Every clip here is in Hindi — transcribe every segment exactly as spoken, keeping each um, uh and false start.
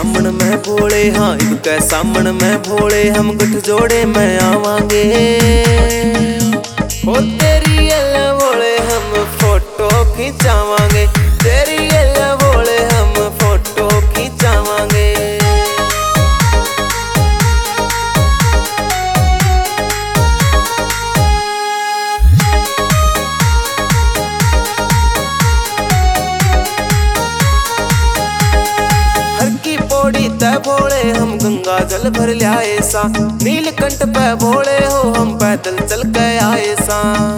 सामन में भोले, हाँ इनके सामन में भोले हम गठजोड़े में आवांगे। हो तेरी अल्लाह भोले हम फोटो खिंचावांगे, तेरी अल्लाह भोले हम फोटो खिंचावांगे। पौड़ी तय भोले हम गंगा जल भर लियाए सा, नीलकंठ पे भोले हो हम पैदल चल के आए सा।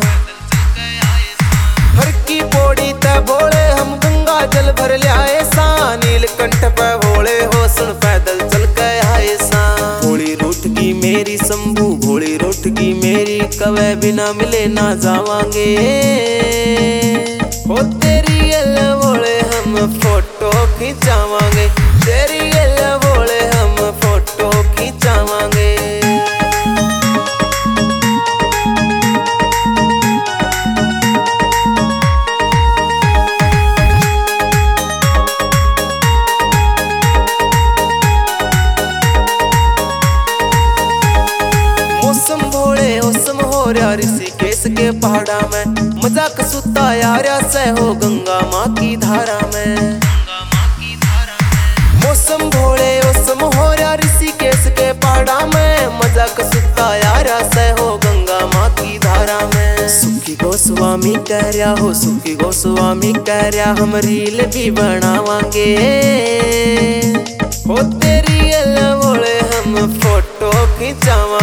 हर की पौड़ी तय भोले हम गंगा जल भर लियाए सा, नीलकंठ पे भोले हो सुन पैदल चल के आए सा। भोली रूठ की मेरी शंभू, भोली रूठ की मेरी कवे बिना मिले ना जावांगे। हो तेरी अल्लाह भोले हम फोटो खिंचावांगे, तेरी अल्लाह भोले हम फोटो खिंचावांगे। मौसम भोले मौसम हो रहा ऋषिकेश के पहाड़ा में, मजाक सुता यारा से हो गंगा माँ की धारा में। मौसम भोले मौसम हो रहा ऋषिकेश के पहाड़ा में, मजाक सुता यारा से हो गंगा माँ की धारा में। सुखी गोस्वामी कह रहा हो, सुखी गोस्वामी कह रहा हम रील भी बनावांगे। हो तेरी अल्लाह भोले हम फोटो खिंचावा